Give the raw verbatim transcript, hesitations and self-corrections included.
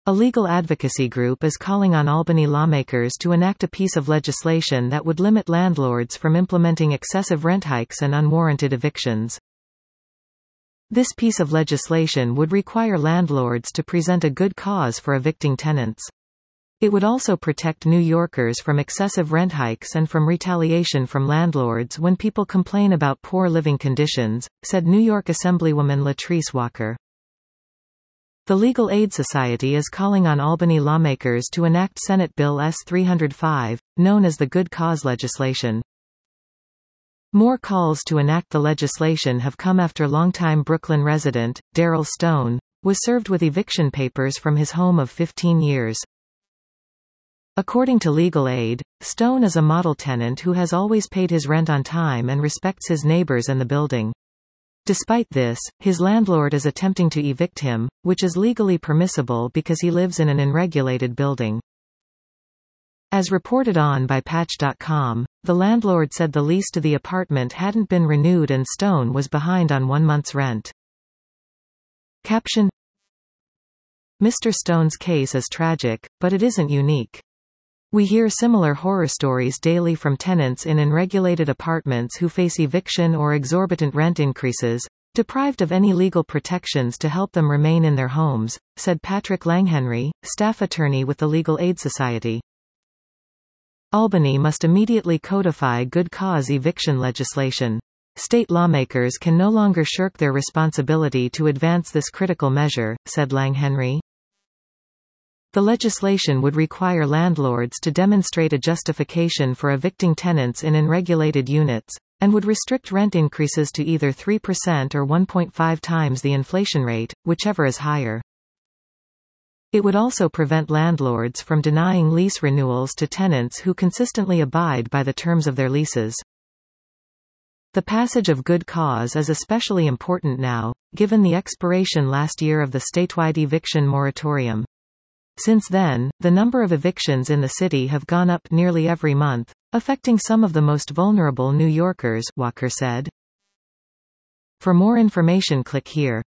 A legal advocacy group is calling on Albany lawmakers to enact a piece of legislation that would limit landlords from implementing excessive rent hikes and unwarranted evictions. This piece of legislation would require landlords to present a good cause for evicting tenants. It would also protect New Yorkers from excessive rent hikes and from retaliation from landlords when people complain about poor living conditions, said New York Assemblywoman Latrice Walker. The Legal Aid Society is calling on Albany lawmakers to enact Senate Bill S three oh five, known as the Good Cause legislation. More calls to enact the legislation have come after longtime Brooklyn resident, Daryl Stone, was served with eviction papers from his home of fifteen years. According to Legal Aid, Stone is a model tenant who has always paid his rent on time and respects his neighbors and the building. Despite this, his landlord is attempting to evict him, which is legally permissible because he lives in an unregulated building. As reported on by Patch dot com, the landlord said the lease to the apartment hadn't been renewed and Stone was behind on one month's rent. Caption: Mister Stone's case is tragic, but it isn't unique. We hear similar horror stories daily from tenants in unregulated apartments who face eviction or exorbitant rent increases, deprived of any legal protections to help them remain in their homes, said Patrick Langhenry, staff attorney with the Legal Aid Society. Albany must immediately codify good cause eviction legislation. State lawmakers can no longer shirk their responsibility to advance this critical measure, said Langhenry. The legislation would require landlords to demonstrate a justification for evicting tenants in unregulated units, and would restrict rent increases to either three percent or one point five times the inflation rate, whichever is higher. It would also prevent landlords from denying lease renewals to tenants who consistently abide by the terms of their leases. The passage of good cause is especially important now, given the expiration last year of the statewide eviction moratorium. Since then, the number of evictions in the city have gone up nearly every month, affecting some of the most vulnerable New Yorkers, Walker said. For more information, click here.